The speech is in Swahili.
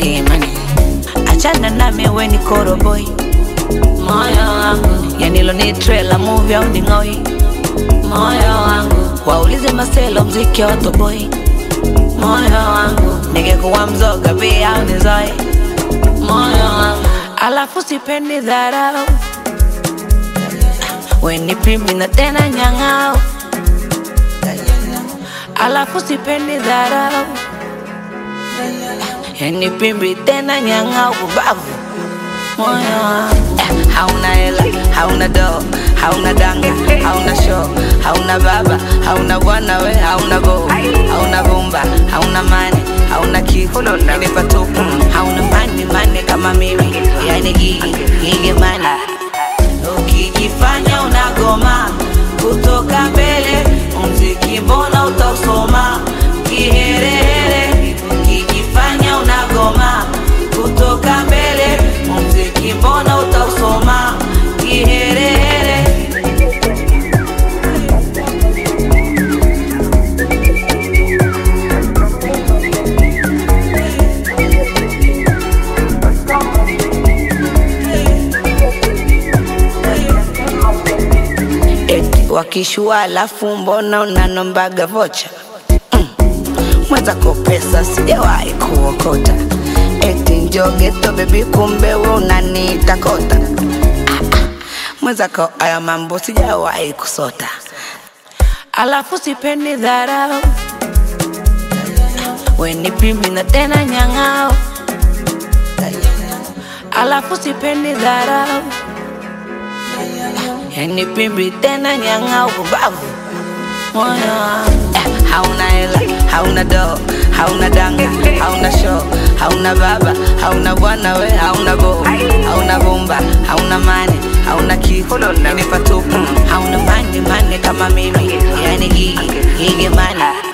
imani. Achana nami we ni koroboi, moyo wangu. Yani lo ni trailer movie au ni ngoi, moyo wangu. Waulize maselo mziki wa toboi, moyo wangu. Ningekuwa mzoga pia au nizoi, moyo wangu. Alafu sipendi dharau, we ni pimbi na tena nyang'au. Alafu sipendi dharau, yani pimbi tena nyang'au kubavu, moyo wangu. Hauna hela, hauna do, hauna danga, hauna show, hauna baba, hauna bwana we, hauna go, hauna bomba, hauna mani, hauna kifu, ni patupu. Hauna mani kama mimi, yani gigi mani. Ukijifanya unagoma kutoka mbele, mziki mbona utasoma kiherehere. Ukijifanya unagoma kutoka mbele, mziki mbona utasoma kiherehere. Wakishua alafu mbona unanombaga vocha? Mwenzako pesa sijawahi kuokota. Eti njogeto baby kumbe we unaniita kota. Mwenzako haya mambo sijawahi kusota. Alafu sipendi dharau, we ni pimbi na tena nyang'au. Alafu sipendi dharau, yani pimbi tena nyang'au kubavu, moyo wangu. Hauna hela, hauna do, hauna danga, hauna show, hauna baba, hauna bwana we, hauna go, hauna bomba, hauna mani, hauna kifu, ni patupu. Hauna mani kama mimi, yani gigi mani.